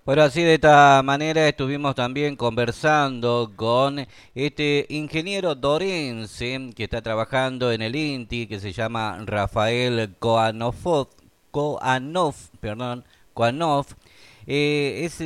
Bueno, así de esta manera estuvimos también conversando con este ingeniero dorense que está trabajando en el INTI, que se llama Rafael Koanov. Es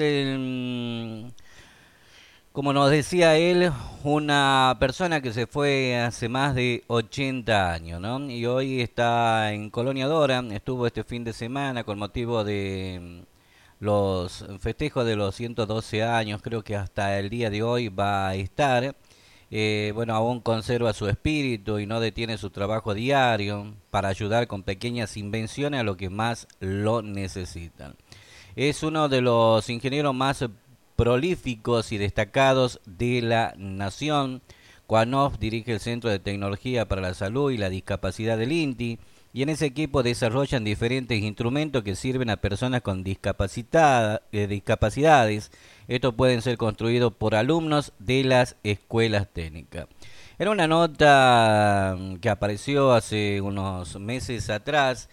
como nos decía él, una persona que se fue hace más de 80 años, ¿no? Y hoy está en Colonia Dora, estuvo este fin de semana con motivo de los festejos de los 112 años, creo que hasta el día de hoy va a estar. Bueno, aún conserva su espíritu y no detiene su trabajo diario para ayudar con pequeñas invenciones a los que más lo necesitan. Es uno de los ingenieros más prolíficos y destacados de la nación. Kuanov dirige el Centro de Tecnología para la Salud y la Discapacidad del INTI y en ese equipo desarrollan diferentes instrumentos que sirven a personas con discapacidades. Estos pueden ser construidos por alumnos de las escuelas técnicas. Era una nota que apareció hace unos meses atrás.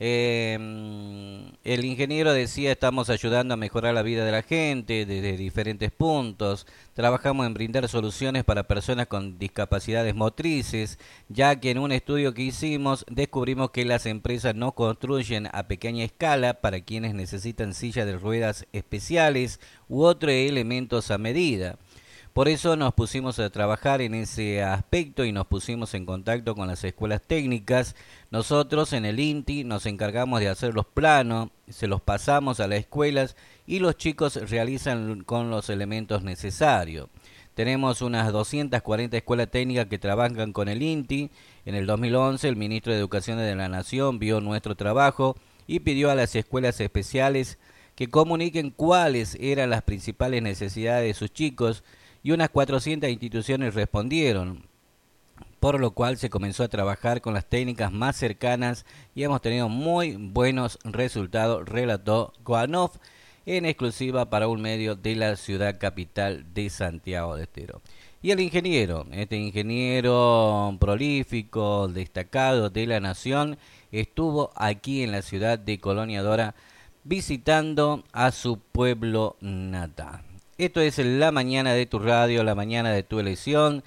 El ingeniero decía: estamos ayudando a mejorar la vida de la gente desde diferentes puntos. Trabajamos en brindar soluciones para personas con discapacidades motrices, ya que en un estudio que hicimos descubrimos que las empresas no construyen a pequeña escala para quienes necesitan sillas de ruedas especiales u otros elementos a medida. Por eso nos pusimos a trabajar en ese aspecto y nos pusimos en contacto con las escuelas técnicas. Nosotros en el INTI nos encargamos de hacer los planos, se los pasamos a las escuelas y los chicos realizan con los elementos necesarios. Tenemos unas 240 escuelas técnicas que trabajan con el INTI. En el 2011 el ministro de Educación de la Nación vio nuestro trabajo y pidió a las escuelas especiales que comuniquen cuáles eran las principales necesidades de sus chicos y unas 400 instituciones respondieron, por lo cual se comenzó a trabajar con las técnicas más cercanas y hemos tenido muy buenos resultados, relató Kuanov en exclusiva para un medio de la ciudad capital de Santiago de Estero. Y el ingeniero, este ingeniero prolífico, destacado de la nación, estuvo aquí en la ciudad de Colonia Dora visitando a su pueblo natal. Esto es La Mañana de tu Radio, La Mañana de tu Elección,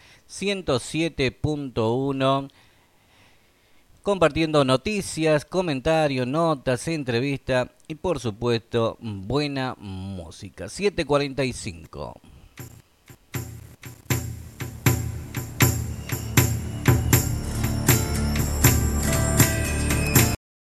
107.1, compartiendo noticias, comentarios, notas, entrevistas y por supuesto buena música. 7:45.